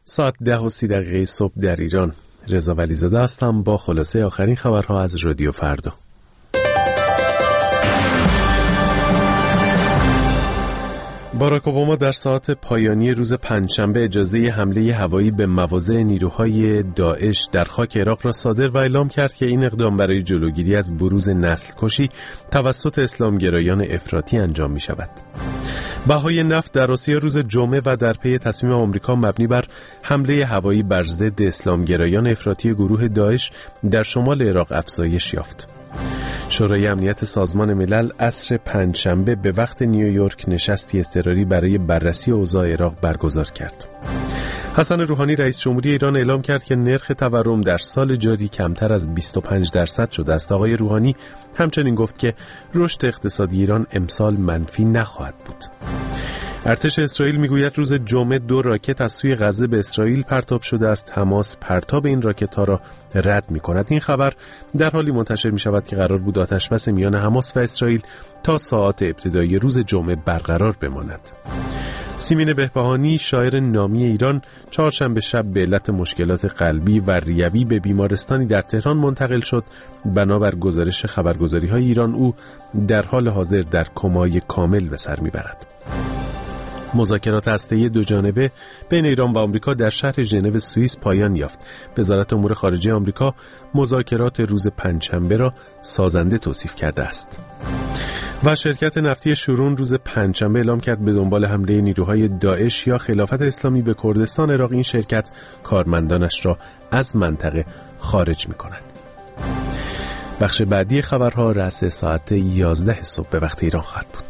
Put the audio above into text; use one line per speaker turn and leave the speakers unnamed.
ساعت 10:30 صبح در ایران. رضا ولیزاده هستم با خلاصه آخرین خبرها از رادیو فردا. باراک اوباما در ساعات پایانی روز پنجشنبه اجازه حمله هوایی به مواضع نیروهای داعش در خاک عراق را صادر و اعلام کرد که این اقدام برای جلوگیری از بروز نسل‌کشی توسط اسلامگرایان افراطی انجام می شود. بهای نفت در آسیا روز جمعه و در پی تصمیم آمریکا مبنی بر حمله هوایی بر ضد اسلامگرایان افراطی گروه داعش در شمال عراق افزایش یافت. شورای امنیت سازمان ملل عصر پنجشنبه به وقت نیویورک نشستی اضطراری برای بررسی اوضاع عراق برگزار کرد. حسن روحانی رئیس جمهوری ایران اعلام کرد که نرخ تورم در سال جاری کمتر از 25% شده است. آقای روحانی همچنین گفت که رشد اقتصادی ایران امسال منفی نخواهد بود. ارتش اسرائیل میگوید روز جمعه 2 راکت از سوی غزه به اسرائیل پرتاب شده است. حماس پرتاب این راکت‌ها را رد می‌کند. این خبر در حالی منتشر می‌شود که قرار بود آتشبس میان حماس و اسرائیل تا ساعات ابتدایی روز جمعه برقرار بماند. سیمین بهبهانی شاعر نامی ایران چهارشنبه شب به علت مشکلات قلبی و ریوی به بیمارستانی در تهران منتقل شد. بنابر گزارش خبرگزاری‌های ایران او در حال حاضر در کمای کامل به سر می‌برد. مذاکرات هسته‌ای دوجانبه بین ایران و آمریکا در شهر ژنو سوئیس پایان یافت. وزارت امور خارجه آمریکا مذاکرات روز پنجشنبه را سازنده توصیف کرده است. و شرکت نفتی شورون روز پنجشنبه اعلام کرد به دنبال حمله نیروهای داعش یا خلافت اسلامی به کردستان عراق این شرکت کارمندانش را از منطقه خارج می‌کند. بخش بعدی خبرها رأس ساعت 11 صبح به وقت ایران خواهد بود.